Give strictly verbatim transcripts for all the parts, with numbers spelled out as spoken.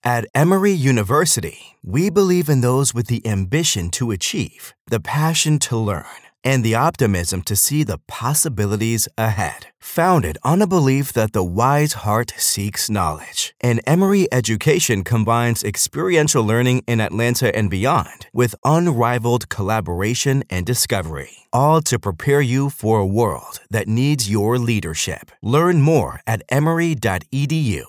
At Emory University, we believe in those with the ambition to achieve, the passion to learn, and the optimism to see the possibilities ahead. Founded on a belief that the wise heart seeks knowledge, and Emory education combines experiential learning in Atlanta and beyond with unrivaled collaboration and discovery, all to prepare you for a world that needs your leadership. Learn more at emory dot e d u.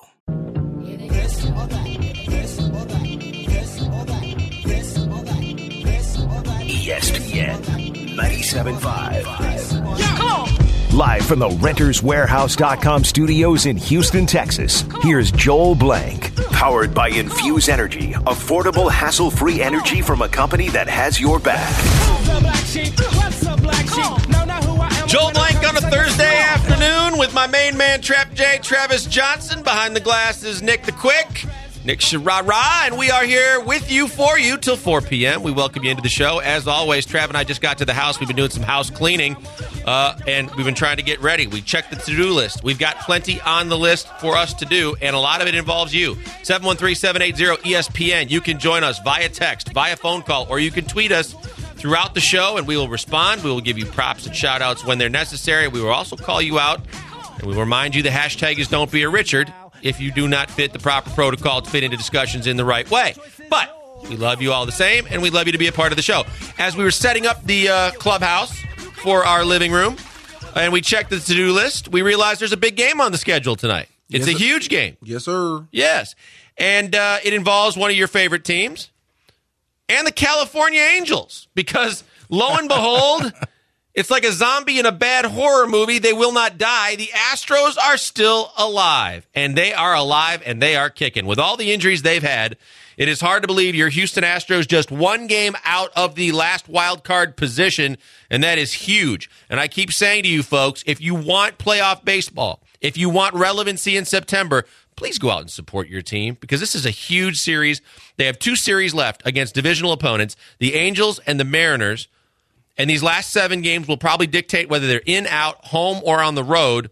E S P N ninety-seven point five. Yeah, come on. Live from the Renters Warehouse dot com studios in Houston, Texas, here's Joel Blank. Powered by Infuse Energy, affordable, hassle-free energy from a company that has your back. Joel Blank on a Thursday afternoon with my main man, Trap J, Travis Johnson. Behind the glass is Nick the Quick. Nick Sharara, and we are here with you, for you, till four p.m. We welcome you into the show. As always, Trav and I just got to the house. We've been doing some house cleaning, uh, and we've been trying to get ready. We checked the to-do list. We've got plenty on the list for us to do, and a lot of it involves you. seven one three, seven eight zero, E S P N. You can join us via text, via phone call, or you can tweet us throughout the show, and we will respond. We will give you props and shout-outs when they're necessary. We will also call you out, and we will remind you the hashtag is Don't Be a Richard if you do not fit the proper protocol to fit into discussions in the right way. But we love you all the same, and we'd love you to be a part of the show. As we were setting up the uh, clubhouse for our living room, and we checked the to-do list, we realized there's a big game on the schedule tonight. It's yes, a huge game. Yes, sir. Yes. And uh, it involves one of your favorite teams and the California Angels, because lo and behold, it's like a zombie in a bad horror movie. They will not die. The Astros are still alive, and they are alive, and they are kicking. With all the injuries they've had, it is hard to believe your Houston Astros just one game out of the last wild card position, and that is huge. And I keep saying to you folks, if you want playoff baseball, if you want relevancy in September, please go out and support your team, because this is a huge series. They have two series left against divisional opponents, the Angels and the Mariners. And these last seven games will probably dictate whether they're in, out, home, or on the road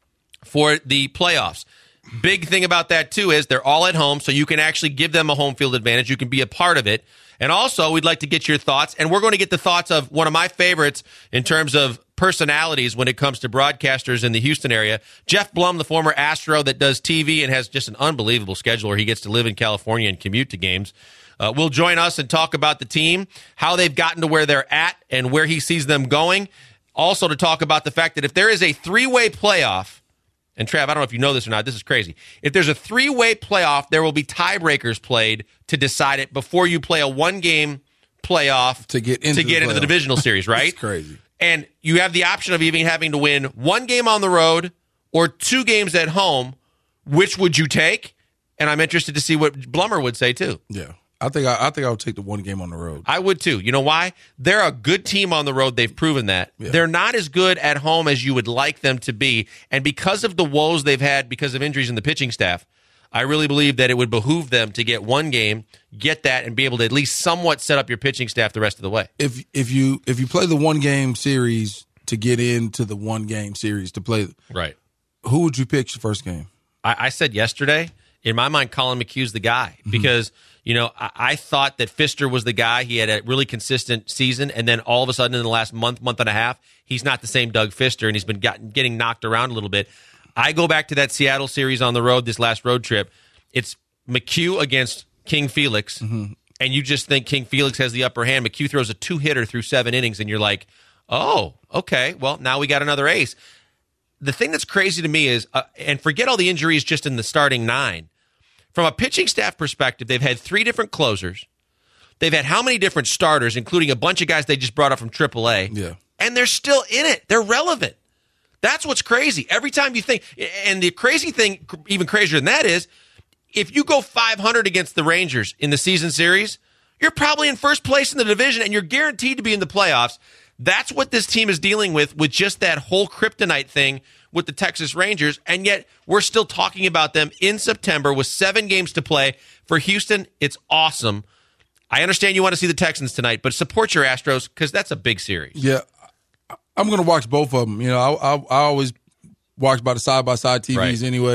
for the playoffs. Big thing about that, too, is they're all at home, so you can actually give them a home field advantage. You can be a part of it. And also, we'd like to get your thoughts, and we're going to get the thoughts of one of my favorites in terms of personalities when it comes to broadcasters in the Houston area. Jeff Blum, the former Astro that does T V and has just an unbelievable schedule where he gets to live in California and commute to games. Uh, will join us and talk about the team, how they've gotten to where they're at, and where he sees them going. Also to talk about the fact that if there is a three-way playoff, and Trav, I don't know if you know this or not, this is crazy. If there's a three-way playoff, there will be tiebreakers played to decide it before you play a one-game playoff to get into, to get the, into the divisional series, right? That's crazy. And you have the option of even having to win one game on the road or two games at home. Which would you take? And I'm interested to see what Blummer would say, too. Yeah. I think I, I think I would take the one game on the road. I would too. You know why? They're a good team on the road. They've proven that. Yeah. They're not as good at home as you would like them to be. And because of the woes they've had because of injuries in the pitching staff, I really believe that it would behoove them to get one game, get that, and be able to at least somewhat set up your pitching staff the rest of the way. If if you if you play the one game series to get into the one game series to play, right? Who would you pick your first game? I, I said yesterday, in my mind, Colin McHugh's the guy because. Mm-hmm. You know, I, I thought that Pfister was the guy. He had a really consistent season, and then all of a sudden in the last month, month and a half, he's not the same Doug Pfister, and he's been gotten, getting knocked around a little bit. I go back to that Seattle series on the road, this last road trip. It's McHugh against King Felix, mm-hmm. and you just think King Felix has the upper hand. McHugh throws a two-hitter through seven innings, and you're like, oh, okay, well, now we got another ace. The thing that's crazy to me is, uh, and forget all the injuries just in the starting nine, from a pitching staff perspective, they've had three different closers. They've had how many different starters, including a bunch of guys they just brought up from triple A. Yeah. And they're still in it. They're relevant. That's what's crazy. Every time you think, and the crazy thing, even crazier than that is, if you go five hundred against the Rangers in the season series, you're probably in first place in the division, and you're guaranteed to be in the playoffs. That's what this team is dealing with, with just that whole kryptonite thing with the Texas Rangers, and yet we're still talking about them in September with seven games to play. For Houston, it's awesome. I understand you want to see the Texans tonight, but support your Astros because that's a big series. Yeah, I'm going to watch both of them. You know, I, I, I always watch by the side-by-side T Vs right. anyway,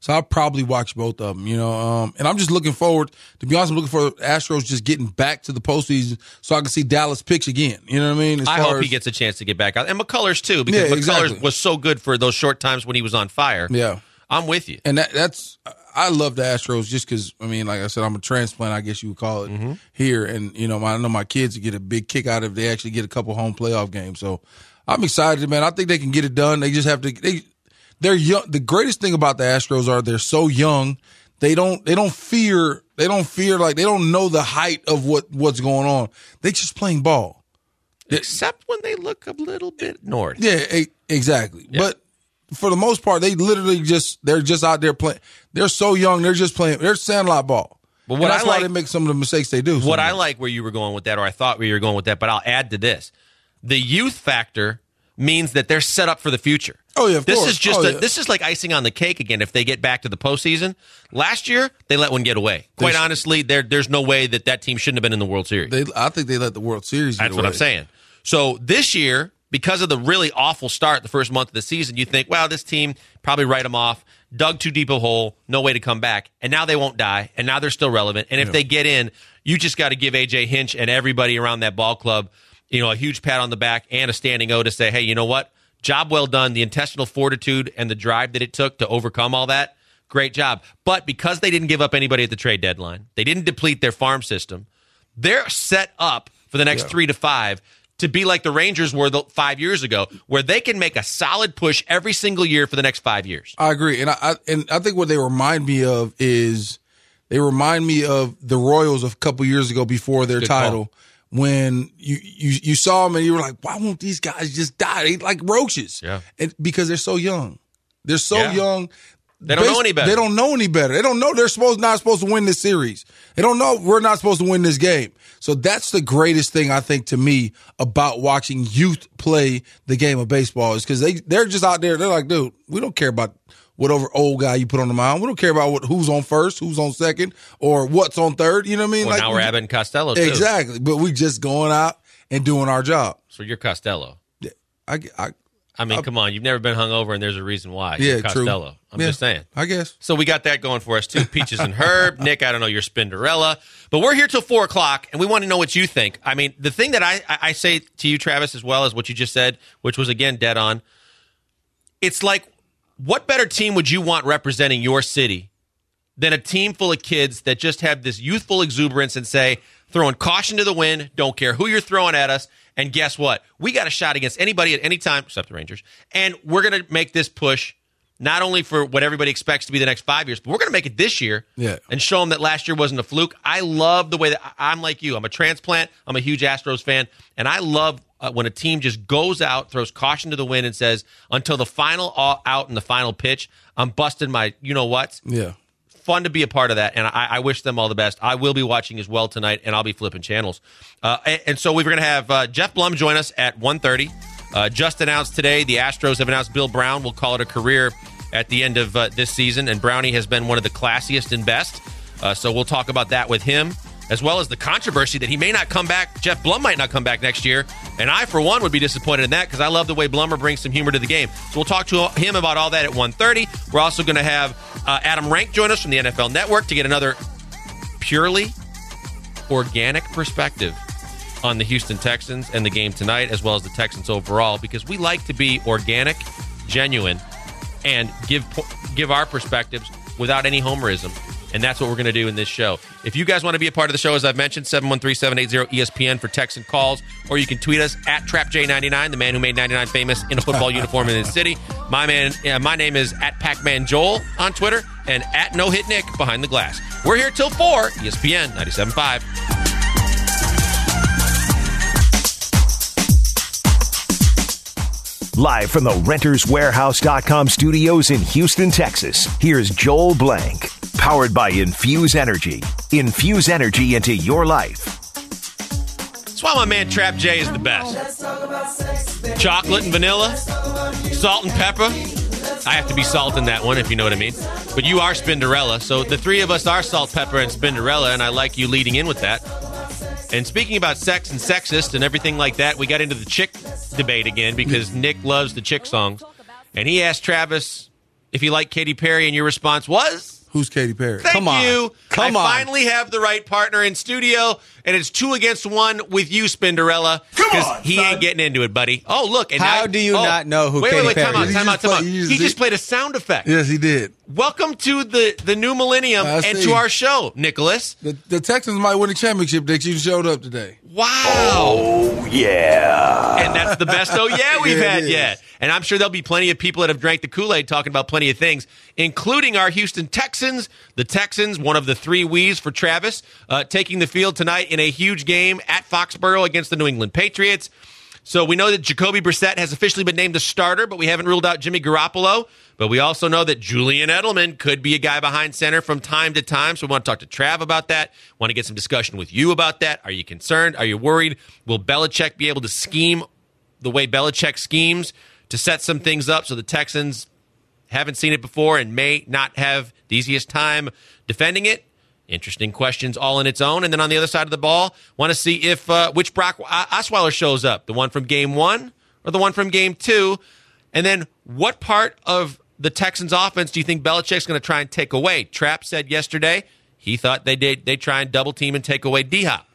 So I'll probably watch both of them, you know. Um, and I'm just looking forward, to be honest, I'm looking for Astros just getting back to the postseason so I can see Dallas pitch again. You know what I mean? As I far hope as, he gets a chance to get back out. And McCullers, too, because Yeah, McCullers exactly. was so good for those short times when he was on fire. Yeah. I'm with you. And that, that's, I love the Astros just because, I mean, like I said, I'm a transplant, I guess you would call it, Mm-hmm. here. And, you know, I know my kids would get a big kick out if they actually get a couple home playoff games. So I'm excited, man. I think they can get it done. They just have to, they, they're young. The greatest thing about the Astros are they're so young. They don't, they don't fear, they don't fear, like, they don't know the height of what, what's going on. They just playing ball. Except when they look a little bit north. Yeah, e- exactly. Yeah. But for the most part, they literally just, they're just out there playing. They're so young. They're just playing. They're sandlot ball. But And what that's I why like- they make some of the mistakes they do. What I sometimes. like where you were going with that, or I thought where you were going with that, but I'll add to this. The youth factor means that they're set up for the future. Oh, yeah, of this course. is just Oh, a, yeah. this is like icing on the cake again if they get back to the postseason. Last year, they let one get away. Quite They- honestly, there there's no way that that team shouldn't have been in the World Series. They, I think they let the World Series get That's what away. I'm saying. So this year, because of the really awful start the first month of the season, you think, well, this team probably write them off, dug too deep a hole, no way to come back. And now they won't die, and now they're still relevant. And if they get in, you just got to give A J Hinch and everybody around that ball club, you know, a huge pat on the back and a standing O to say, hey, you know what? Job well done. The intestinal fortitude and the drive that it took to overcome all that, great job. But because they didn't give up anybody at the trade deadline, they didn't deplete their farm system, they're set up for the next Yeah. three to five to be like the Rangers were the, five years ago, where they can make a solid push every single year for the next five years. I agree. And I, I and I think what they remind me of is they remind me of the Royals of a couple years ago before their Good title. call. When you, you you saw them and you were like, why won't these guys just die? They like roaches. Yeah. And because they're so young. They're so Yeah. young. They don't know Bas- any better. They don't know any better. They don't know they're supposed not supposed to win this series. They don't know we're not supposed to win this game. So that's the greatest thing I think to me about watching youth play the game of baseball is because they they're just out there. They're like, dude, we don't care about whatever old guy you put on the mound. We don't care about what who's on first, who's on second, or what's on third. You know what I mean? Well, Like, now we're we- Abbott and Costello, too. exactly. But we just going out and doing our job. So you're Costello. I, I I mean, come on. You've never been hungover, and there's a reason why. yeah, You're true. Costello. I'm Yeah, just saying. I guess. So we got that going for us, too. Peaches and Herb. Nick, I don't know, you're Spinderella. But we're here till four o'clock, and we want to know what you think. I mean, the thing that I, I I say to you, Travis, as well as what you just said, which was, again, dead on, it's like, what better team would you want representing your city than a team full of kids that just have this youthful exuberance and say, throwing caution to the wind, don't care who you're throwing at us, and guess what? We got a shot against anybody at any time, except the Rangers, and we're going to make this push not only for what everybody expects to be the next five years, but we're going to make it this year Yeah. and show them that last year wasn't a fluke. I love the way that I- I'm like you. I'm a transplant. I'm a huge Astros fan, and I love uh, when a team just goes out, throws caution to the wind, and says, until the final all out and the final pitch, I'm busting my you-know-whats. Yeah. Fun to be a part of that, and I, I wish them all the best. I will be watching as well tonight, and I'll be flipping channels. Uh, and, and so we're going to have uh, Jeff Blum join us at one thirty. Uh, just announced today, the Astros have announced Bill Brown will call it a career at the end of uh, this season, and Brownie has been one of the classiest and best. Uh, so we'll talk about that with him, as well as the controversy that he may not come back. Jeff Blum might not come back next year, and I, for one, would be disappointed in that because I love the way Blummer brings some humor to the game. So we'll talk to him about all that at one thirty. We're also going to have uh, Adam Rank join us from the N F L Network to get another purely organic perspective on the Houston Texans and the game tonight, as well as the Texans overall, because we like to be organic, genuine, and give give our perspectives without any homerism. And that's what we're going to do in this show. If you guys want to be a part of the show, as I've mentioned, seven one three, seven eight zero, E S P N for Texan calls, or you can tweet us at Trap J ninety-nine, the man who made ninety-nine famous in a football uniform in the city. My man, uh, my name is at Pac-Man Joel on Twitter, and at No Hit Nick behind the glass. We're here till four, E S P N ninety-seven point five. Live from the Renters Warehouse dot com studios in Houston, Texas, here's Joel Blank. Powered by Infuse Energy. Infuse energy into your life. That's why my man Trap J is the best. Chocolate and vanilla, salt and pepper. I have to be salt in that one, if you know what I mean. But you are Spinderella, so the three of us are salt, pepper, and Spinderella, and I like you leading in with that. And speaking about sex and sexist and everything like that, we got into the chick debate again because Nick loves the chick songs. And he asked Travis if you like Katy Perry, and your response was... Who's Katy Perry? Thank Come on. you. Come I on. finally have the right partner in studio, and it's two against one with you, Spinderella. Come on, he son. ain't getting into it, buddy. Oh, look. And How now, do you oh, not know who wait, Katy wait, wait, time Perry out, is? time out, time out. You just He played- just played a sound effect. Yes, he did. Welcome to the, the new millennium I and see. to our show, Nicholas. The, the Texans might win the championship that you showed up today. Wow. Oh, yeah. And that's the best oh yeah we've Yeah, it had is. yet. And I'm sure there'll be plenty of people that have drank the Kool-Aid talking about plenty of things, including our Houston Texans. The Texans, one of the three we's for Travis, uh, taking the field tonight in a huge game at Foxborough against the New England Patriots. So we know that Jacoby Brissett has officially been named the starter, but we haven't ruled out Jimmy Garoppolo. But we also know that Julian Edelman could be a guy behind center from time to time. So we want to talk to Trav about that. Want to get some discussion with you about that. Are you concerned? Are you worried? Will Belichick be able to scheme the way Belichick schemes to set some things up so the Texans haven't seen it before and may not have the easiest time defending it? Interesting questions all in its own. And then on the other side of the ball, want to see if uh, which Brock Osweiler shows up, the one from game one or the one from game two. And then what part of the Texans offense do you think Belichick's going to try and take away? Trapp said yesterday he thought they did they try and double team and take away D-Hop.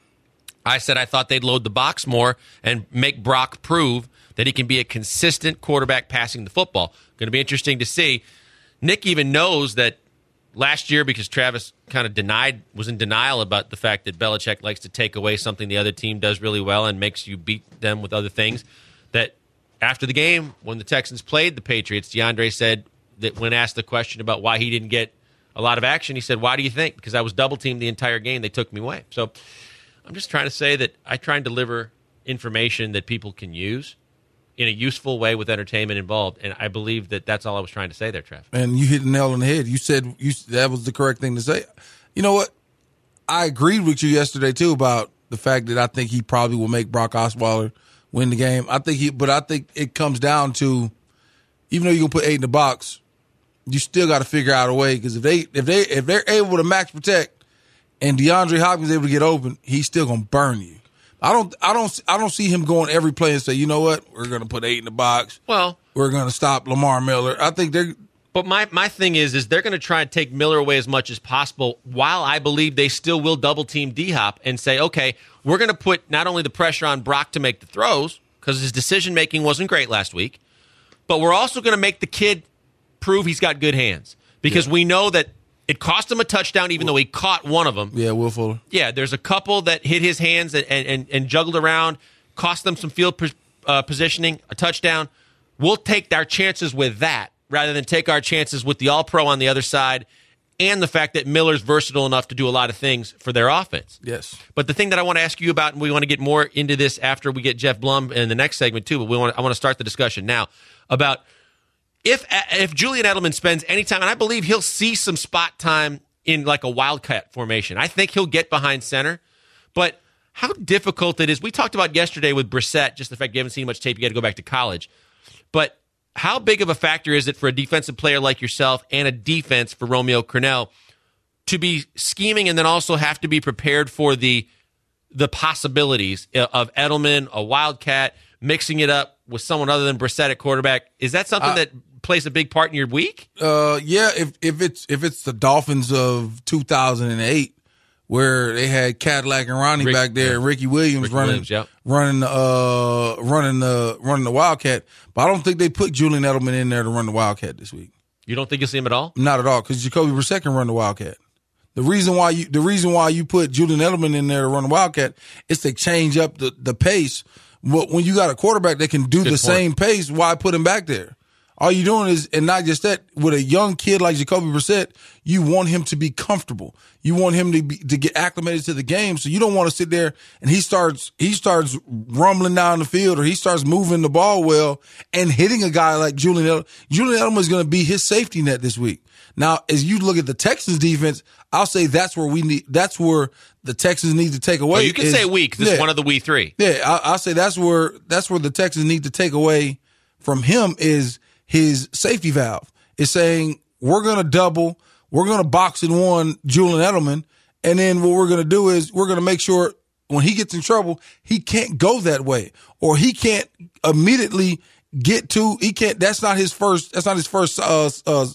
I said I thought they'd load the box more and make Brock prove that he can be a consistent quarterback passing the football. Going to be interesting to see. Nick even knows that last year, because Travis kind of denied, was in denial about the fact that Belichick likes to take away something the other team does really well and makes you beat them with other things, that after the game, when the Texans played the Patriots, DeAndre said that when asked the question about why he didn't get a lot of action, he said, why do you think? Because I was double-teamed the entire game. They took me away. So I'm just trying to say that I try and deliver information that people can use in a useful way with entertainment involved, and I believe that that's all I was trying to say there, Trev. And you hit the nail on the head. You said you that was the correct thing to say. You know what? I agreed with you yesterday, too, about the fact that I think he probably will make Brock Osweiler win the game. I think he, but I think it comes down to, even though you can put eight in the box, you still got to figure out a way, because if they if they if they're able to max protect and DeAndre Hopkins is able to get open, he's still gonna burn you. I don't I don't I don't see him going every play and say, you know what, we're gonna put eight in the box. Well, we're gonna stop Lamar Miller. I think they're. But my, my thing is, is they're going to try and take Miller away as much as possible, while I believe they still will double-team D-Hop and say, okay, we're going to put not only the pressure on Brock to make the throws, because his decision-making wasn't great last week, but we're also going to make the kid prove he's got good hands. Because yeah. we know that it cost him a touchdown, even though he caught one of them. Yeah, Will Fuller. Yeah, there's a couple that hit his hands and, and, and juggled around, cost them some field uh, positioning, a touchdown. We'll take our chances with that, rather than take our chances with the all-pro on the other side and the fact that Miller's versatile enough to do a lot of things for their offense. Yes. But the thing that I want to ask you about, and we want to get more into this after we get Jeff Blum in the next segment too, but we want, I want to start the discussion now about if if Julian Edelman spends any time, and I believe he'll see some spot time in like a wildcat formation. I think he'll get behind center, but how difficult it is. We talked about yesterday with Brissett, just the fact you haven't seen much tape, you got to go back to college. But how big of a factor is it for a defensive player like yourself and a defense for Romeo Crennel to be scheming and then also have to be prepared for the the possibilities of Edelman, a wildcat, mixing it up with someone other than Brissett at quarterback? Is that something uh, that plays a big part in your week? Uh, yeah, if if it's if it's the Dolphins of two thousand eight, where they had Cadillac and Ronnie Rick, back there, yeah. and Ricky Williams Ricky running, Williams, yep. running, uh, running the running the Wildcat. But I don't think they put Julian Edelman in there to run the Wildcat this week. You don't think you'll see him at all? Not at all, because Jacoby Brissett can run the Wildcat. The reason why you the reason why you put Julian Edelman in there to run the Wildcat is to change up the, the pace. When you got a quarterback that can do Good the point. same pace, why put him back there? All you're doing is, and not just that, with a young kid like Jacoby Brissett, you want him to be comfortable. You want him to be, to get acclimated to the game. So you don't want to sit there and he starts he starts rumbling down the field, or he starts moving the ball well and hitting a guy like Julian Edelman. Julian Edelman is going to be his safety net this week. Now, as you look at the Texans defense, I'll say that's where we need. That's where the Texans need to take away. Oh, you can is, say we, because yeah, it's one of the we three. Yeah, I, I'll say that's where that's where the Texans need to take away from him is his safety valve. Is saying we're going to double, we're going to box in one Julian Edelman, and then what we're going to do is we're going to make sure when he gets in trouble, he can't go that way, or he can't immediately get to. He can't. That's not his first. That's not his first. Uh, uh,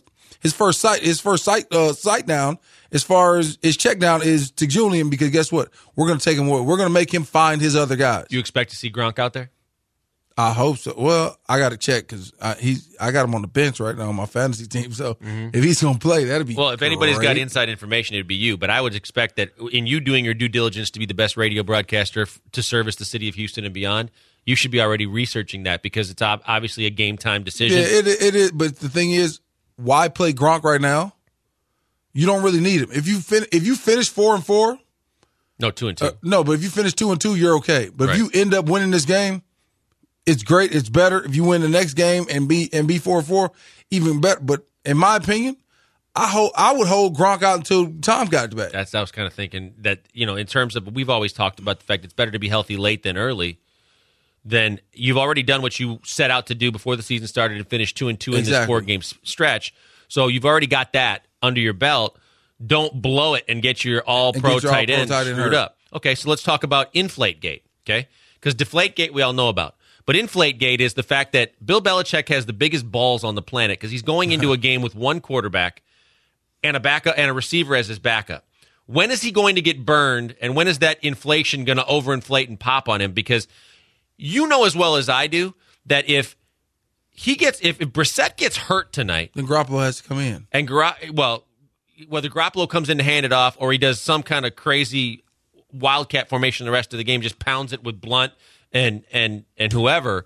his first site, his first site, uh, site down as far as his check down is to Julian, because guess what? We're going to take him away. We're going to make him find his other guys. Do you expect to see Gronk out there? I hope so. Well, I got to check because I, he's I got him on the bench right now on my fantasy team. So mm-hmm. if he's going to play, that'd be well. If anybody's great. got inside information, it'd be you. But I would expect that in you doing your due diligence to be the best radio broadcaster f- to service the city of Houston and beyond, you should be already researching that because it's ob- obviously a game time decision. Yeah, it, it is. But the thing is, why play Gronk right now? You don't really need him. If you fin- if you finish four and four, no two and two. Uh, no, but if you finish two and two, you're okay. But right. if you end up winning this game, it's great. It's better if you win the next game and be and be four and four, even better. But in my opinion, I hold I would hold Gronk out until Tom got back. That's I was kind of thinking that, you know, in terms of, we've always talked about the fact it's better to be healthy late than early. Then you've already done what you set out to do before the season started and finished two and two in exactly. this four game stretch. So you've already got that under your belt. Don't blow it and get your all pro tight end screwed up. Okay, so let's talk about Inflategate. Okay, because Deflategate we all know about. But Inflategate is the fact that Bill Belichick has the biggest balls on the planet because he's going into a game with one quarterback and a backup and a receiver as his backup. When is he going to get burned, and when is that inflation going to overinflate and pop on him? Because you know as well as I do that if he gets if, if Brissett gets hurt tonight, then Garoppolo has to come in. And Gar- well, whether Garoppolo comes in to hand it off or he does some kind of crazy wildcat formation the rest of the game, just pounds it with Blunt and and and whoever,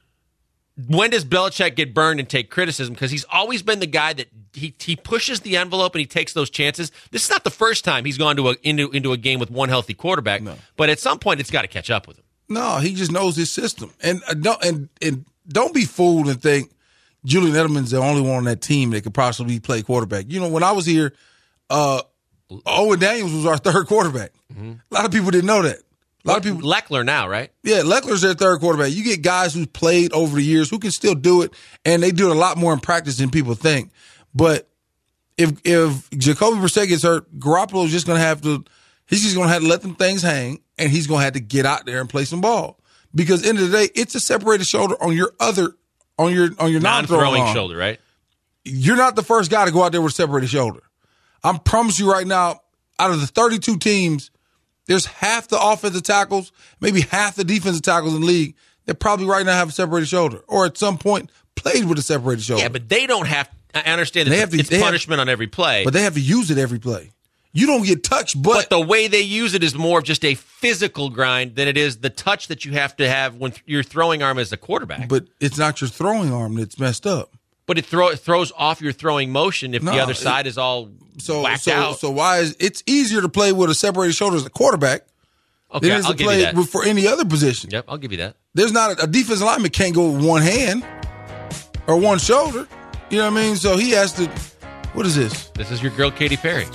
when does Belichick get burned and take criticism? Because he's always been the guy that he he pushes the envelope and he takes those chances. This is not the first time he's gone to a, into into a game with one healthy quarterback, no. But at some point it's got to catch up with him. No, he just knows his system, and uh, don't and and don't be fooled and think Julian Edelman's the only one on that team that could possibly play quarterback. You know, when I was here, uh, Owen Daniels was our third quarterback. Mm-hmm. A lot of people didn't know that. A lot of people. Leckler now, right? Yeah, Leckler's their third quarterback. You get guys who've played over the years who can still do it, and they do it a lot more in practice than people think. But if if Jacoby Brissett gets hurt, Garoppolo's just going to have to – he's just going to have to let them things hang, and he's going to have to get out there and play some ball. Because at the end of the day, it's a separated shoulder on your other – on your on your non-throwing arm. shoulder, right? You're not the first guy to go out there with a separated shoulder. I promise you right now, out of the thirty-two teams – there's half the offensive tackles, maybe half the defensive tackles in the league that probably right now have a separated shoulder or at some point played with a separated shoulder. Yeah, but they don't have – I understand that it's to, punishment have, on every play. But they have to use it every play. You don't get touched, but – But the way they use it is more of just a physical grind than it is the touch that you have to have when your throwing arm as a quarterback. But it's not your throwing arm that's messed up. But it, throw, it throws off your throwing motion if no, the other side it, is all so, whacked so, out. So why is it's easier to play with a separated shoulder as a quarterback okay, than it is I'll to give play you that. for any other position? Yep, I'll give you that. There's not a, a defensive lineman can't go with one hand or one shoulder. You know what I mean? So he has to. What is this? This is your girl Katy Perry.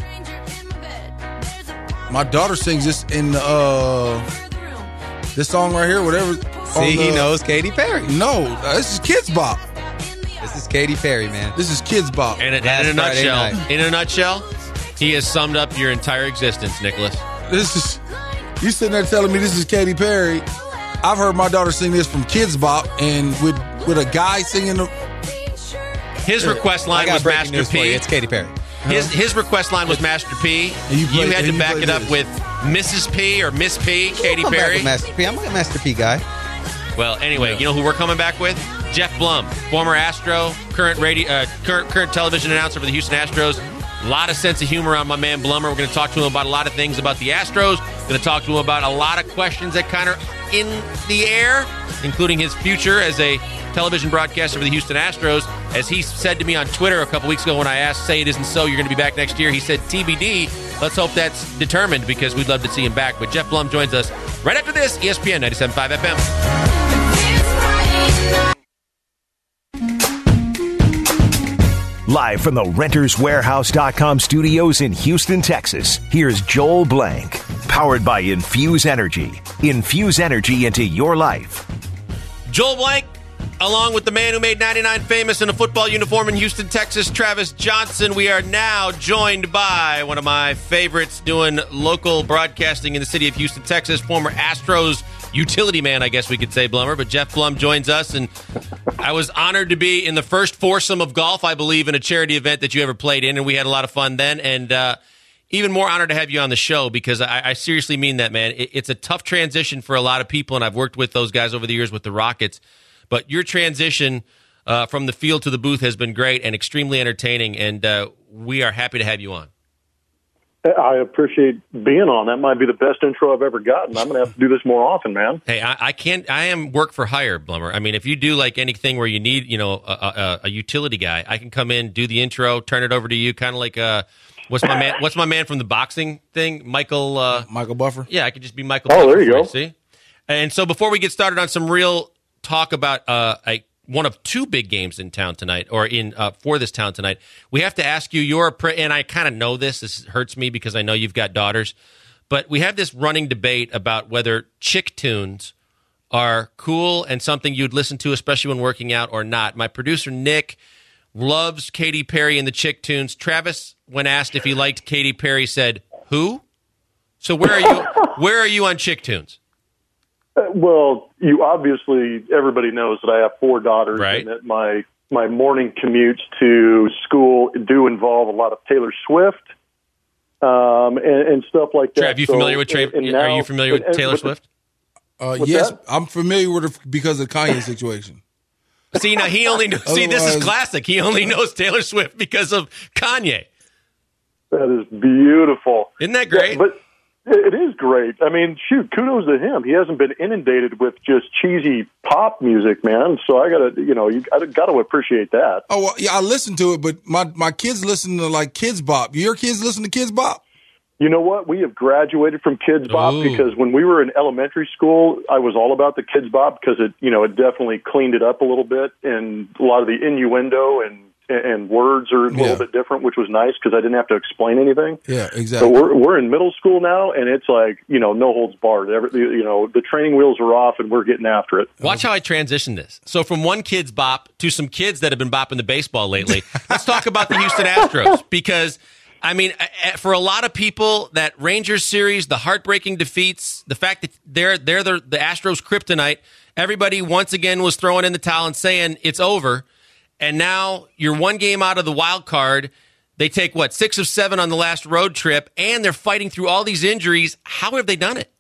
My daughter sings this in uh, this song right here. Whatever. See, the, he knows Katy Perry. No, uh, this is Kids Bop. This is Katy Perry, man. This is Kids Bop. And, and in a nutshell, night. in a nutshell, he has summed up your entire existence, Nicholas. This is you sitting there telling me this is Katy Perry. I've heard my daughter sing this from Kids Bop, and with with a guy singing. The, his request line was Master P. It's Katy Perry. His his request line was Master P. You, play, you had to you back it this. up with Missus P or Miss P, Katy I'm Perry. Back with Master P. I'm a Master P guy. Well, anyway, you know who we're coming back with? Jeff Blum, former Astro, current radio, uh, current current television announcer for the Houston Astros. A lot of sense of humor on my man Blummer. We're going to talk to him about a lot of things about the Astros. Going to talk to him about a lot of questions that kind of in the air, including his future as a television broadcaster for the Houston Astros. As he said to me on Twitter a couple weeks ago when I asked, say it isn't so, you're going to be back next year. He said T B D. Let's hope that's determined because we'd love to see him back. But Jeff Blum joins us right after this, E S P N ninety-seven point five F M. Live from the Renters Warehouse dot com studios in Houston, Texas, here's Joel Blank. Powered by Infuse Energy. Infuse energy into your life. Joel Blank, along with the man who made ninety-nine famous in a football uniform in Houston, Texas, Travis Johnson. We are now joined by one of my favorites doing local broadcasting in the city of Houston, Texas, former Astros utility man, I guess we could say, Blummer. But Jeff Blum joins us, and I was honored to be in the first foursome of golf, I believe, in a charity event that you ever played in, and we had a lot of fun then. And uh, even more honored to have you on the show because I, I seriously mean that, man. It, it's a tough transition for a lot of people, and I've worked with those guys over the years with the Rockets. But your transition uh, from the field to the booth has been great and extremely entertaining, and uh, we are happy to have you on. I appreciate being on. That might be the best intro I've ever gotten. I'm going to have to do this more often, man. Hey, I, I can't. I am work for hire, Blummer. I mean, if you do like anything where you need, you know, a, a, a utility guy, I can come in, do the intro, turn it over to you, kind of like uh, what's my man? What's my man from the boxing thing? Michael. Uh, Michael Buffer. Yeah, I could just be Michael. Oh, Buffer there you go. See, and so before we get started on some real talk about uh, a. one of two big games in town tonight, or in uh, for this town tonight. We have to ask you, you're a pre- and I kind of know this, this hurts me because I know you've got daughters, but we have this running debate about whether chick tunes are cool and something you'd listen to, especially when working out, or not. My producer, Nick, loves Katy Perry and the chick tunes. Travis, when asked if he liked Katy Perry, said, who? So where are you, where are you on chick tunes? Well, you obviously, everybody knows that I have four daughters, right, and that my my morning commutes to school do involve a lot of Taylor Swift um, and, and stuff like that. Are you so, familiar with Tra- and, and Are now, you familiar with and, Taylor with Swift? Uh, What's yes, that? I'm familiar with it because of the Kanye situation. See, now he only knows, see, this is Otherwise- classic. He only knows Taylor Swift because of Kanye. That is beautiful. Isn't that great? Yeah, but it is great. I mean, shoot, kudos to him. He hasn't been inundated with just cheesy pop music, man. So I gotta, you know, you gotta, gotta appreciate that. Oh, well, yeah, I listen to it, but my, my kids listen to like Kids Bop. Your kids listen to Kids Bop? You know what? We have graduated from Kids Bop Ooh. because when we were in elementary school, I was all about the Kids Bop because it, you know, it definitely cleaned it up a little bit, and a lot of the innuendo and and words are a little Yeah. bit different, which was nice because I didn't have to explain anything. Yeah, So exactly. we're we're in middle school now, and it's like, you know, no holds barred. Every, you know, the training wheels are off, and we're getting after it. Watch how I transition this. So from one kid's bop to some kids that have been bopping the baseball lately, let's talk about the Houston Astros because, I mean, for a lot of people, that Rangers series, the heartbreaking defeats, the fact that they're they're the, the Astros kryptonite, everybody once again was throwing in the towel and saying it's over. And now you're one game out of the wild card. They take, what, six of seven on the last road trip, and they're fighting through all these injuries. How have they done it?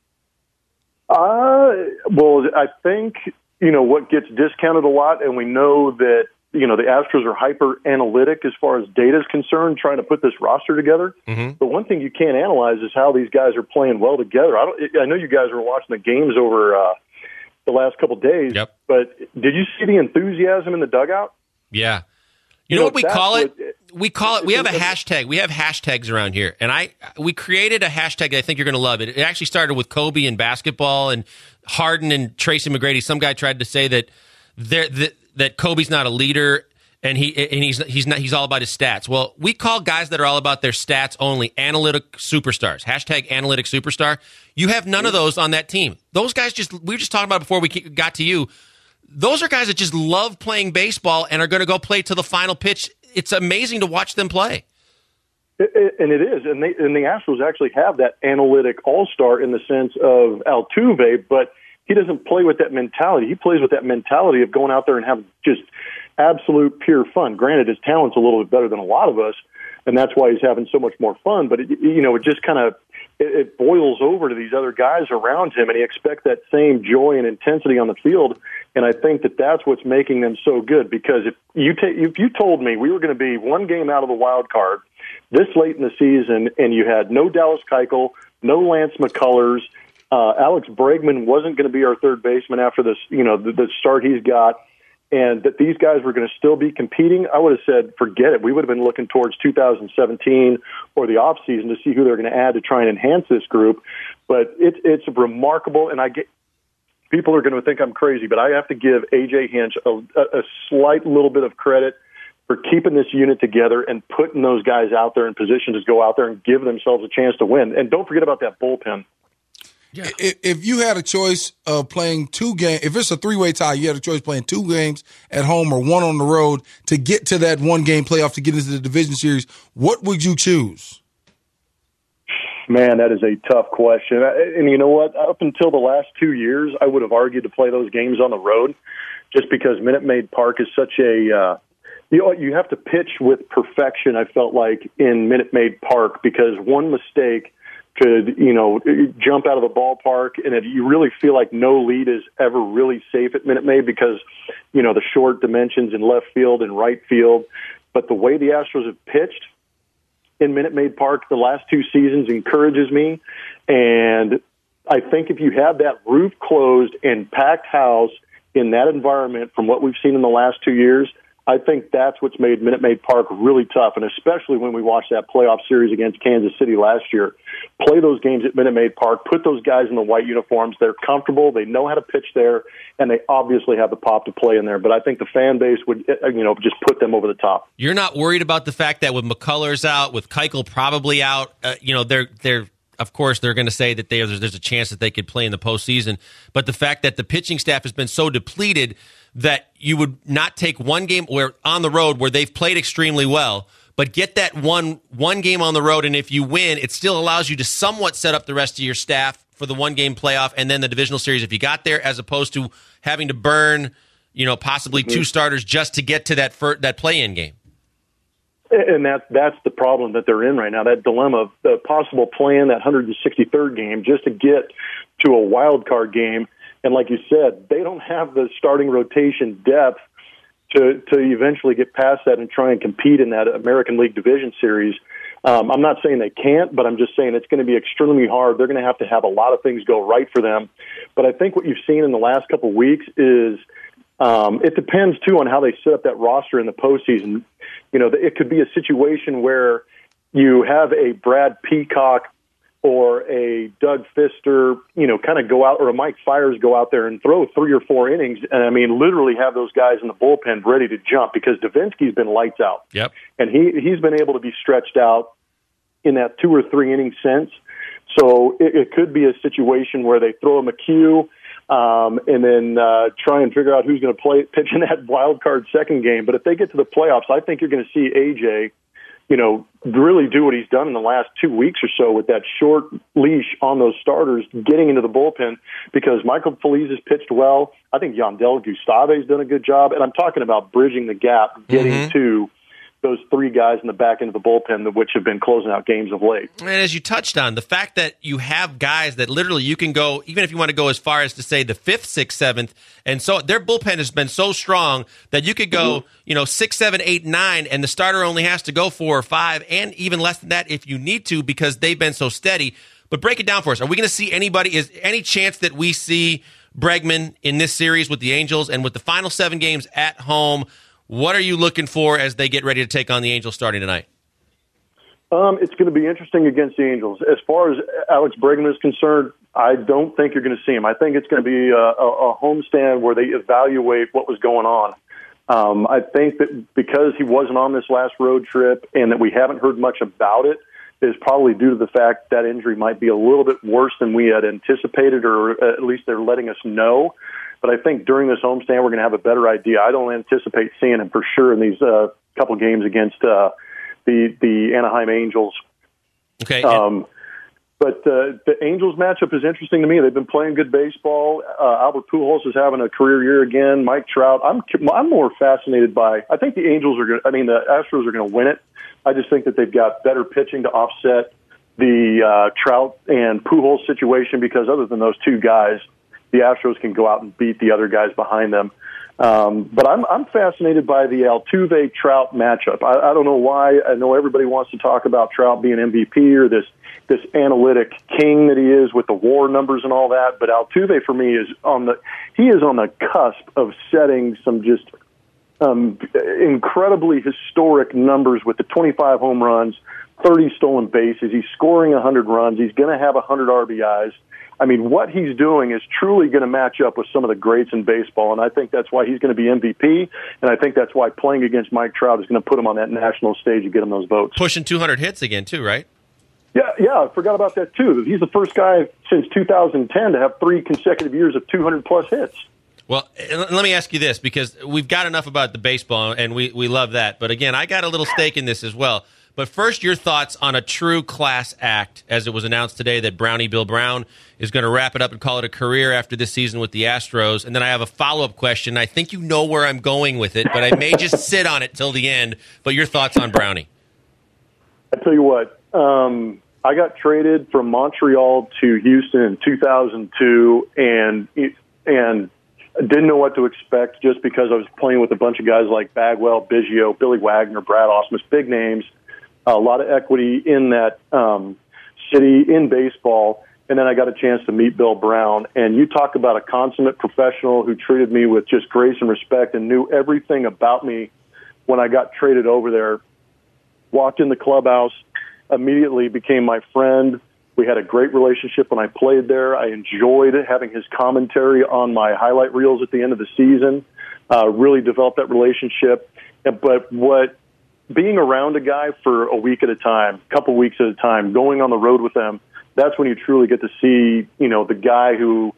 Uh, well, I think, you know, what gets discounted a lot, and we know that, you know, the Astros are hyper analytic as far as data is concerned, trying to put this roster together. Mm-hmm. But one thing you can't analyze is how these guys are playing well together. I don't, I know you guys were watching the games over uh, the last couple of days, Yep. but did you see the enthusiasm in the dugout? Yeah. You, You know, know, what we that's call it? what- We call it, we have a it's- hashtag. We have hashtags around here. And I, we created a hashtag that I think you're going to love. It It actually started with Kobe in basketball and Harden and Tracy McGrady. Some guy tried to say that there, that, that Kobe's not a leader and he, and he's, he's not, he's all about his stats. Well, we call guys that are all about their stats only analytic superstars. Hashtag analytic superstar. You have none of those on that team. Those guys just, we were just talking about before we got to you. Those are guys that just love playing baseball and are going to go play to the final pitch. It's amazing to watch them play. It, it, and it is, and, they, and the Astros actually have that analytic all-star in the sense of Altuve, but he doesn't play with that mentality. He plays with that mentality of going out there and having just absolute pure fun. Granted, his talent's a little bit better than a lot of us, and that's why he's having so much more fun. But, it, you know, it just kind of it, it boils over to these other guys around him, and he expects that same joy and intensity on the field. And I think that that's what's making them so good, because if you ta- if you told me we were going to be one game out of the wild card this late in the season, and you had no Dallas Keuchel, no Lance McCullers, uh, Alex Bregman wasn't going to be our third baseman after this, you know, the, the start he's got, and that these guys were going to still be competing, I would have said, forget it. We would have been looking towards two thousand seventeen or the offseason to see who they're going to add to try and enhance this group. But it's it's remarkable, and I get. People are going to think I'm crazy, but I have to give A J Hinch a, a, a slight little bit of credit for keeping this unit together and putting those guys out there in position to go out there and give themselves a chance to win. And don't forget about that bullpen. Yeah. If, if you had a choice of playing two games, if it's a three-way tie, you had a choice playing two games at home or one on the road to get to that one-game playoff to get into the division series, what would you choose? Man, that is a tough question. And you know what? Up until the last two years, I would have argued to play those games on the road just because Minute Maid Park is such a uh, – you know, you have to pitch with perfection, I felt like, in Minute Maid Park because one mistake could, you know, jump out of the ballpark, and it, you really feel like no lead is ever really safe at Minute Maid because, you know, the short dimensions in left field and right field. But the way the Astros have pitched in Minute Maid Park the last two seasons encourages me. And I think if you have that roof closed and packed house in that environment from what we've seen in the last two years, I think that's what's made Minute Maid Park really tough, and especially when we watched that playoff series against Kansas City last year. Play those games at Minute Maid Park, put those guys in the white uniforms. They're comfortable. They know how to pitch there, and they obviously have the pop to play in there. But I think the fan base would, you know, just put them over the top. You're not worried about the fact that with McCullers out, with Keuchel probably out, uh, you know, they're they're. Of course, they're going to say that they, there's, there's a chance that they could play in the postseason. But the fact that the pitching staff has been so depleted that you would not take one game where on the road where they've played extremely well, but get that one one game on the road, and if you win, it still allows you to somewhat set up the rest of your staff for the one-game playoff and then the divisional series if you got there, as opposed to having to burn, you know, possibly two starters just to get to that fir- that play-in game. And that, that's the problem that they're in right now, that dilemma of the possible plan, that one hundred sixty-third game, just to get to a wild card game. And like you said, they don't have the starting rotation depth to, to eventually get past that and try and compete in that American League Division Series. Um, I'm not saying they can't, but I'm just saying it's going to be extremely hard. They're going to have to have a lot of things go right for them. But I think what you've seen in the last couple of weeks is um, it depends, too, on how they set up that roster in the postseason. You know, it could be a situation where you have a Brad Peacock or a Doug Fister, you know, kind of go out, or a Mike Fiers go out there and throw three or four innings, and I mean, literally have those guys in the bullpen ready to jump because Davinsky's been lights out. Yep. And he, he's been able to be stretched out in that two or three inning sense. So it, it could be a situation where they throw a McHugh, Um, and then uh, try and figure out who's going to play pitch in that wild card second game. But if they get to the playoffs, I think you're going to see A J, you know, really do what he's done in the last two weeks or so with that short leash on those starters, getting into the bullpen because Michael Feliz has pitched well. I think Yandel Gustave's done a good job, and I'm talking about bridging the gap, getting mm-hmm. to those three guys in the back end of the bullpen, which have been closing out games of late. And as you touched on, the fact that you have guys that literally you can go, even if you want to go as far as to say the fifth, sixth, seventh, and so their bullpen has been so strong that you could go, mm-hmm. you know, six, seven, eight, nine, and the starter only has to go four or five, and even less than that if you need to because they've been so steady. But break it down for us. Are we going to see anybody, is any chance that we see Bregman in this series with the Angels and with the final seven games at home? What are you looking for as they get ready to take on the Angels starting tonight? Um, it's going to be interesting against the Angels. As far as Alex Bregman is concerned, I don't think you're going to see him. I think it's going to be a, a, a homestand where they evaluate what was going on. Um, I think that because he wasn't on this last road trip and that we haven't heard much about it is probably due to the fact that injury might be a little bit worse than we had anticipated, or at least they're letting us know. But I think during this homestand, we're going to have a better idea. I don't anticipate seeing him for sure in these uh, couple games against uh, the the Anaheim Angels. Okay. Um, but uh, the Angels matchup is interesting to me. They've been playing good baseball. Uh, Albert Pujols is having a career year again. Mike Trout. I'm I'm more fascinated by. I think the Angels are going. I mean, the Astros are going to win it. I just think that they've got better pitching to offset the uh, Trout and Pujols situation because other than those two guys, the Astros can go out and beat the other guys behind them. Um, but I'm I'm fascinated by the Altuve-Trout matchup. I, I don't know why. I know everybody wants to talk about Trout being M V P or this this analytic king that he is with the WAR numbers and all that. But Altuve for me is on the he is on the cusp of setting some just um, incredibly historic numbers with the twenty-five home runs, thirty stolen bases. He's scoring one hundred runs. He's going to have one hundred R B Is. I mean, what he's doing is truly going to match up with some of the greats in baseball, and I think that's why he's going to be M V P, and I think that's why playing against Mike Trout is going to put him on that national stage and get him those votes. Pushing two hundred hits again, too, right? Yeah, yeah, I forgot about that, too. He's the first guy since two thousand ten to have three consecutive years of two hundred plus hits. Well, let me ask you this, because we've got enough about the baseball, and we, we love that. But, again, I got a little stake in this as well. But first, your thoughts on a true class act, as it was announced today that Brownie Bill Brown is going to wrap it up and call it a career after this season with the Astros. And then I have a follow-up question. I think you know where I'm going with it, but I may just sit on it till the end. But your thoughts on Brownie? I tell you what, um, I got traded from Montreal to Houston in two thousand two, and and didn't know what to expect just because I was playing with a bunch of guys like Bagwell, Biggio, Billy Wagner, Brad Ausmus, big names, a lot of equity in that um, city in baseball. And then I got a chance to meet Bill Brown. And you talk about a consummate professional who treated me with just grace and respect and knew everything about me when I got traded over there. Walked in the clubhouse, immediately became my friend. We had a great relationship when I played there. I enjoyed having his commentary on my highlight reels at the end of the season. Uh, really developed that relationship. But what being around a guy for a week at a time, a couple weeks at a time, going on the road with them, that's when you truly get to see, you know, the guy who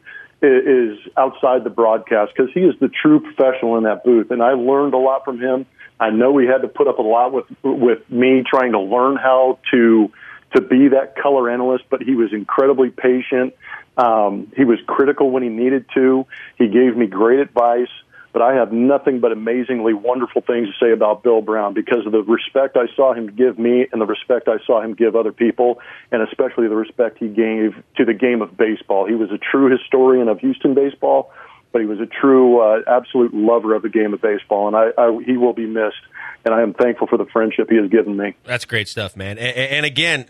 is outside the broadcast, because he is the true professional in that booth. And I learned a lot from him. I know he had to put up a lot with with me trying to learn how to to be that color analyst, but he was incredibly patient. Um, he was critical when he needed to. He gave me great advice. But I have nothing but amazingly wonderful things to say about Bill Brown because of the respect I saw him give me and the respect I saw him give other people, and especially the respect he gave to the game of baseball. He was a true historian of Houston baseball, but he was a true, uh, absolute lover of the game of baseball, and I, I, he will be missed, and I am thankful for the friendship he has given me. That's great stuff, man. And, and again,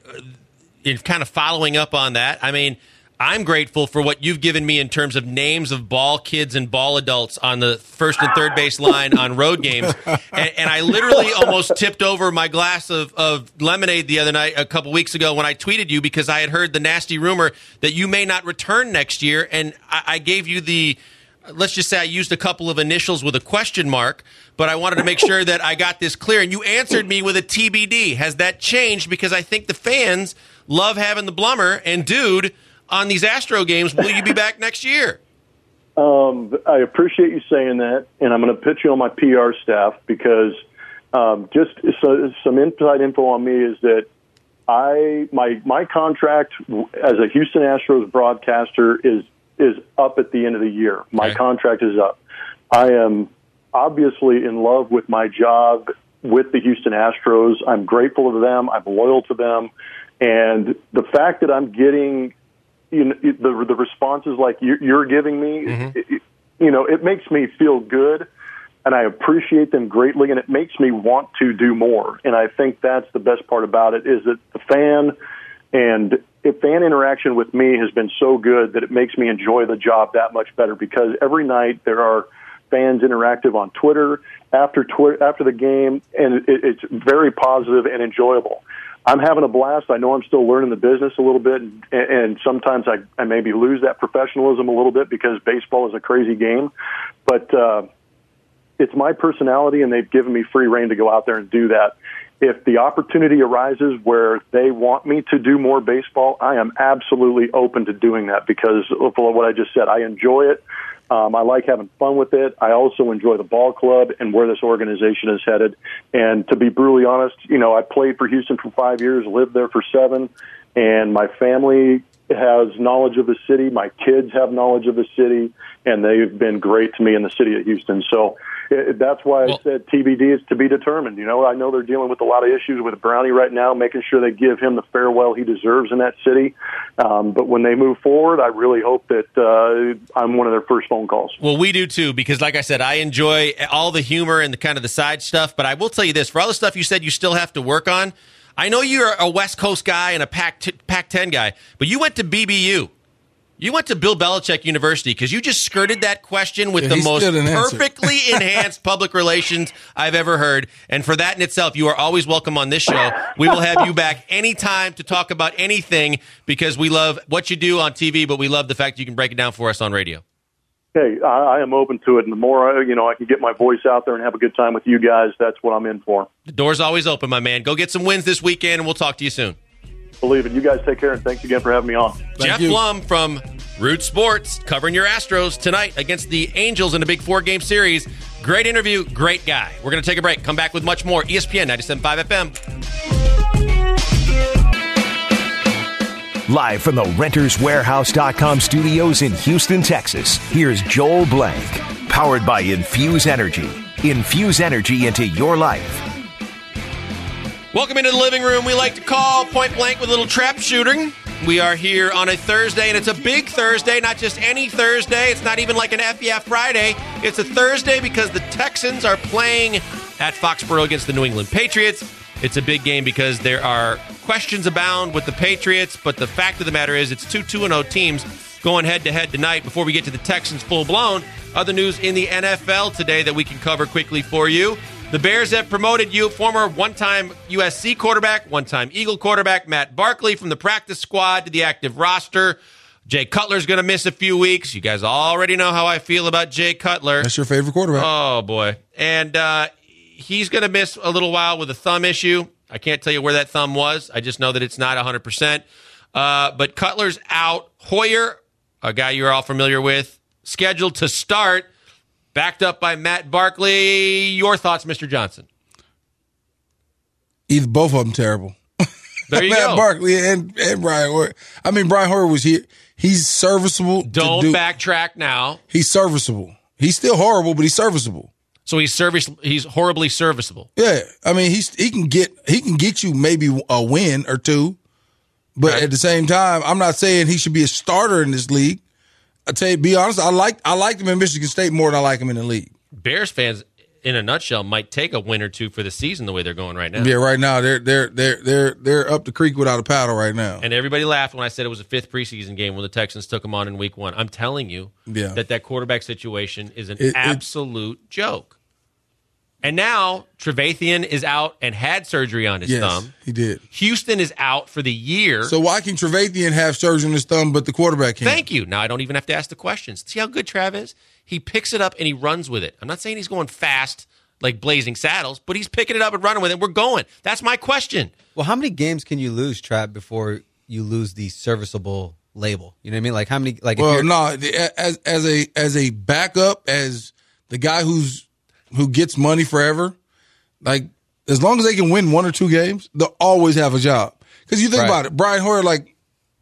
in kind of following up on that, I mean, I'm grateful for what you've given me in terms of names of ball kids and ball adults on the first and third base line on road games. And, and I literally almost tipped over my glass of, of lemonade the other night, a couple weeks ago, when I tweeted you because I had heard the nasty rumor that you may not return next year. And I, I gave you the, let's just say I used a couple of initials with a question mark, but I wanted to make sure that I got this clear. And you answered me with a T B D. Has that changed? Because I think the fans love having the Blummer. And, dude, on these Astro games, will you be back next year? Um, I appreciate you saying that, and I'm going to put you on my P R staff because um, just so, some inside info on me is that I my my contract as a Houston Astros broadcaster is is up at the end of the year. My okay. contract is up. I am obviously in love with my job with the Houston Astros. I'm grateful to them. I'm loyal to them, and the fact that I'm getting You know, the the responses like you're, you're giving me, mm-hmm. it, you know, it makes me feel good, and I appreciate them greatly, and it makes me want to do more. And I think that's the best part about it is that the fan and if fan interaction with me has been so good that it makes me enjoy the job that much better because every night there are fans interactive on Twitter after Twitter after the game, and it, it's very positive and enjoyable. I'm having a blast. I know I'm still learning the business a little bit, and, and sometimes I, I maybe lose that professionalism a little bit because baseball is a crazy game. But uh, it's my personality, and they've given me free rein to go out there and do that. If the opportunity arises where they want me to do more baseball, I am absolutely open to doing that because of what I just said. I enjoy it. Um, I like having fun with it. I also enjoy the ball club and where this organization is headed. And to be brutally honest, you know, I played for Houston for five years, lived there for seven, and my family has knowledge of the city. My kids have knowledge of the city, and they've been great to me in the city of Houston. So it, that's why well, I said T B D is to be determined. You know, I know they're dealing with a lot of issues with Brownie right now, making sure they give him the farewell he deserves in that city. Um, but when they move forward, I really hope that uh, I'm one of their first phone calls. Well, we do too, because like I said, I enjoy all the humor and the kind of the side stuff. But I will tell you this, for all the stuff you said you still have to work on, I know you're a West Coast guy and a Pac ten guy, but you went to B B U. You went to Bill Belichick University because you just skirted that question with yeah, the most perfectly enhanced public relations I've ever heard. And for that in itself, you are always welcome on this show. We will have you back anytime to talk about anything because we love what you do on T V, but we love the fact that you can break it down for us on radio. Hey, I, I am open to it. And the more I, you know, I can get my voice out there and have a good time with you guys, that's what I'm in for. The door's always open, my man. Go get some wins this weekend, and we'll talk to you soon. Believe it. You guys take care, and thanks again for having me on. Thank Jeff you. Blum from Root Sports covering your Astros tonight against the Angels in a big four-game series. Great interview, great guy. We're going to take a break. Come back with much more. E S P N ninety-seven point five F M. Live from the Renters Warehouse dot com studios in Houston, Texas, here's Joel Blank. Powered by Infuse Energy. Infuse energy into your life. Welcome into the living room. We like to call Point Blank with a little trap shooting. We are here on a Thursday, and it's a big Thursday, not just any Thursday. It's not even like an F yeah Friday. It's a Thursday because the Texans are playing at Foxborough against the New England Patriots. It's a big game because there are questions abound with the Patriots, but the fact of the matter is it's two two and oh teams going head-to-head tonight. Before we get to the Texans full-blown, other news in the N F L today that we can cover quickly for you. The Bears have promoted you, former one-time U S C quarterback, one-time Eagle quarterback, Matt Barkley, from the practice squad to the active roster. Jay Cutler's going to miss a few weeks. You guys already know how I feel about Jay Cutler. That's your favorite quarterback. Oh, boy. And uh, he's going to miss a little while with a thumb issue. I can't tell you where that thumb was. I just know that it's not one hundred percent. Uh, but Cutler's out. Hoyer, a guy you're all familiar with, scheduled to start. Backed up by Matt Barkley. Your thoughts, Mister Johnson? Either both of them terrible. There you Matt go. Barkley and, and Brian Hoyer. I mean, Brian Hoyer was here. He's serviceable. Don't do, backtrack now. He's serviceable. He's still horrible, but he's serviceable. So he's service. He's horribly serviceable. Yeah, I mean, he's he can get he can get you maybe a win or two, but Right. at the same time, I'm not saying he should be a starter in this league. I tell you, be honest, I like I liked him in Michigan State more than I like him in the league. Bears fans, in a nutshell, might take a win or two for the season the way they're going right now. Yeah, right now they're they're they're they're they're up the creek without a paddle right now. And everybody laughed when I said it was a fifth preseason game when the Texans took them on in week one. I'm telling you Yeah. that that quarterback situation is an It- it- absolute joke. And now Trevathan is out and had surgery on his Yes, thumb. he did. Houston is out for the year. So why can Trevathan have surgery on his thumb, but the quarterback can't? Thank you. Now I don't even have to ask the questions. See how good Trav is? He picks it up and he runs with it. I'm not saying he's going fast like Blazing Saddles, but he's picking it up and running with it. We're going. That's my question. Well, how many games can you lose, Trav, before you lose the serviceable label? You know what I mean? Like how many? Like if Well, you're, no, as as a as a backup, as the guy who's who gets money forever, like as long as they can win one or two games, they'll always have a job. Because you think Right. about it, Brian Hoyer, like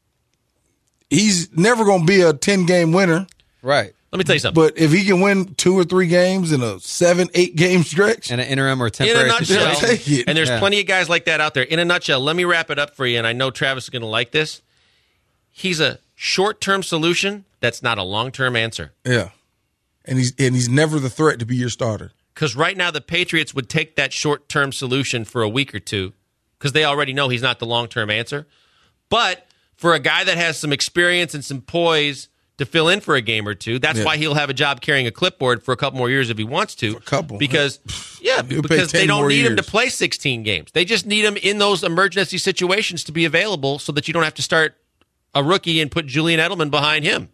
he's never going to be a ten game winner, right, Let me tell you something. but if he can win two or three games in a seven, eight game stretch, and an interim or In a temporary nutshell, I'll take it. and there's Yeah. plenty of guys like that out there. In a nutshell, let me wrap it up for you, and I know Travis is going to like this. He's a short-term solution that's not a long-term answer. yeah, and he's and he's never the threat to be your starter. Because right now the Patriots would take that short-term solution for a week or two because they already know he's not the long-term answer. But for a guy that has some experience and some poise to fill in for a game or two, that's Yeah. why he'll have a job carrying a clipboard for a couple more years if he wants to. For a couple. Because, yeah, He'll pay because they ten don't more need him to years. play sixteen games. They just need him in those emergency situations to be available so that you don't have to start a rookie and put Julian Edelman behind him.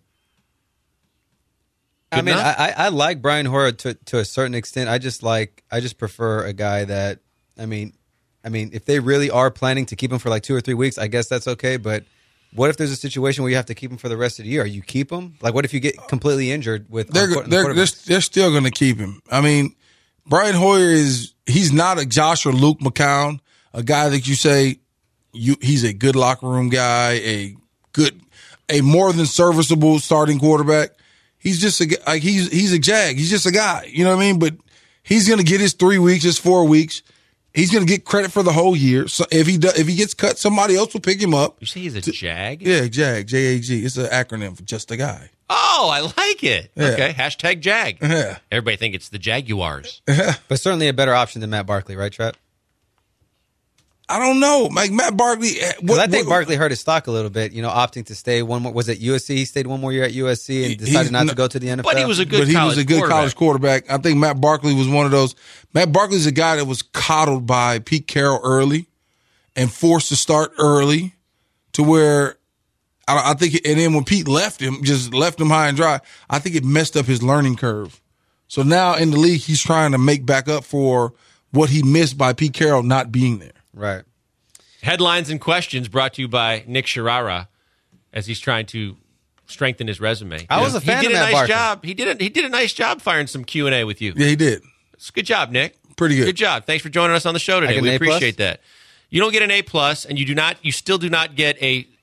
I Good mean, enough? I, I like Brian Hoyer to to a certain extent. I just like I just prefer a guy that I mean, I mean, if they really are planning to keep him for like two or three weeks, I guess that's okay. But what if there's a situation where you have to keep him for the rest of the year? You keep him? Like, what if you get completely injured with? They're on court- on the they're they're, quarterback? they're still going to keep him. I mean, Brian Hoyer is he's not a Josh or Luke McCown, a guy that you say you he's a good locker room guy, a good a more than serviceable starting quarterback. He's just a like he's he's a jag. He's just a guy. You know what I mean? But he's going to get his three weeks, his four weeks. He's going to get credit for the whole year. So if he does, if he gets cut, somebody else will pick him up. You say he's a jag? Yeah, jag, J A G. It's an acronym for just a guy. Oh, I like it. Yeah. Okay, hashtag jag. Yeah. Everybody think it's the Jaguars. But certainly a better option than Matt Barkley, right, Trap? I don't know, like Matt Barkley. Because I think Barkley hurt his stock a little bit. You know, opting to stay one more. Was it U S C? He stayed one more year at U S C and He- decided he's not to not- go to the N F L. But he was a good but he college was a good quarterback. college quarterback. I think Matt Barkley was one of those. Matt Barkley's a guy that was coddled by Pete Carroll early and forced to start early to where I, I think, and then when Pete left him, just left him high and dry, I think it messed up his learning curve. So now in the league, he's trying to make back up for what he missed by Pete Carroll not being there. Right. Headlines and questions brought to you by Nick Sharara as he's trying to strengthen his resume. I was a fan he did of a Matt nice Barkley. job. He did a, he did a nice job firing some Q and A with you. Yeah, he did. It's a good job, Nick. Pretty good. Good job. Thanks for joining us on the show today. get an We A plus? appreciate that. You don't get an A plus, and you do not. You still do not get a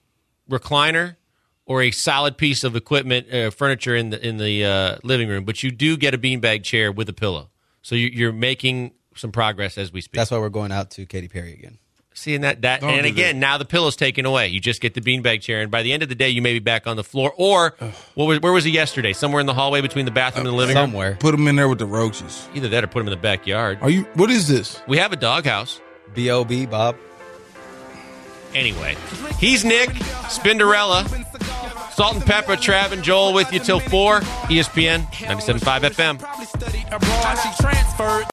recliner or a solid piece of equipment, uh, furniture in the in the uh, living room, but you do get a beanbag chair with a pillow. So you, you're making some progress as we speak. That's why we're going out to Katy Perry again. Seeing that, that Don't and do again, that. now the pillow's taken away. You just get the beanbag chair, and by the end of the day, you may be back on the floor. Or what was, where was he yesterday? Somewhere in the hallway between the bathroom and the living room? Somewhere. Put them in there with the roaches. Either that or put him in the backyard. Are you? What is this? We have a doghouse. B O B, Bob. Anyway, he's Nick, Spinderella, Salt and Pepper, Trav and Joel with you till four. E S P N ninety-seven point five F M.